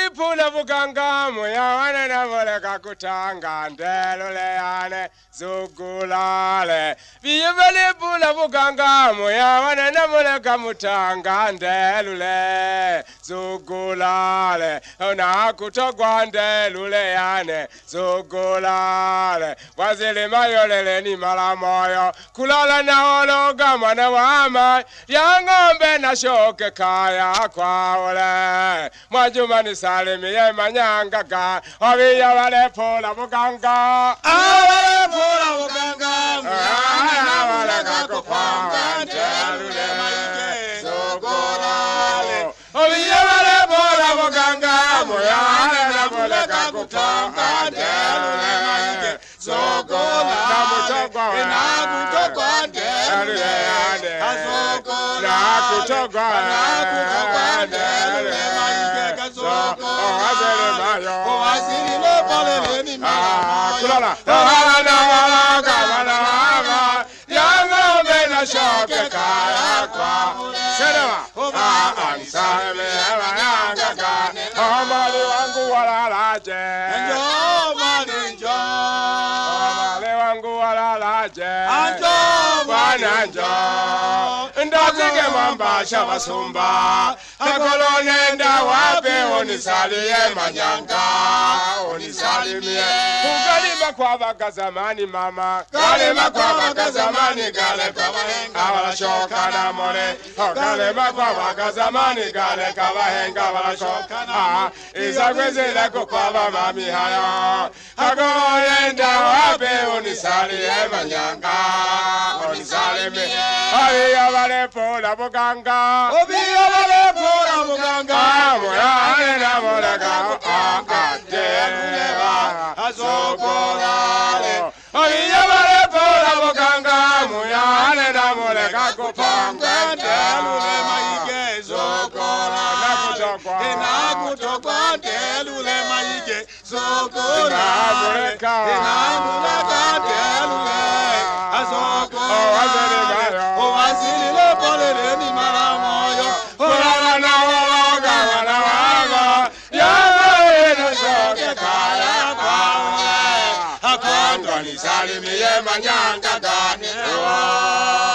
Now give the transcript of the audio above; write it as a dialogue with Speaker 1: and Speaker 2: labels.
Speaker 1: pula buganga moya wane na moleka kutanga ndelule ane zugulale. Viyevele pula buganga moya wane na moleka mutanga ndelule zugulale. Ona kutogwa ndelule ane zugulale. Wazili mayolele ni malamoyo kulala na ologa mwana wama ya ngombe na shoke kaya kwa ole. Mwajuma ni salimiye manyangaga obiya wale pula buganga
Speaker 2: wale pula buganga wale kakupanga ndelule maike zugulale.
Speaker 1: Obiya wale pula buganga moya na mole kakupanga ndelule maike zugulale.
Speaker 2: Nakutogwa ndelule azugulale.
Speaker 1: Nakutogwa
Speaker 2: ndelule maike kazugulale. Owasili lepole ni mama
Speaker 1: kulala wana wala wana mama yango mena shoke kaya kwa serewa ansame yanga ka amali wangu walalaje
Speaker 2: njo
Speaker 1: amali wangu walalaje
Speaker 2: bwana
Speaker 1: njo ndazige mamba shabasumba akolone nda wape onisaliye manyanga onisalimie ugalima kwa bagazamani mama galima kwa bagazamani gale kabahenga balashoka na mole galima kwa bagazamani gale kabahenga balashoka na izagwezela kwa mami hayo akolone nda wape onisaliye manyanga onisalimie abiya bale pula buganga
Speaker 2: obiya bale pula buganga
Speaker 1: moya na moleka
Speaker 2: azugulale.
Speaker 1: Obiya bale pula buganga moya na moleka kupanga
Speaker 2: ndelule maike zugulale. Nakutogwa ndelule maike zugulale. Nakutogwa ndelule azugulale. Owasili lepole ni malamoyo
Speaker 1: kulala na waloga wana wama yawe na shoke kaya kwawe akwandwa nisalimiye manyanga gani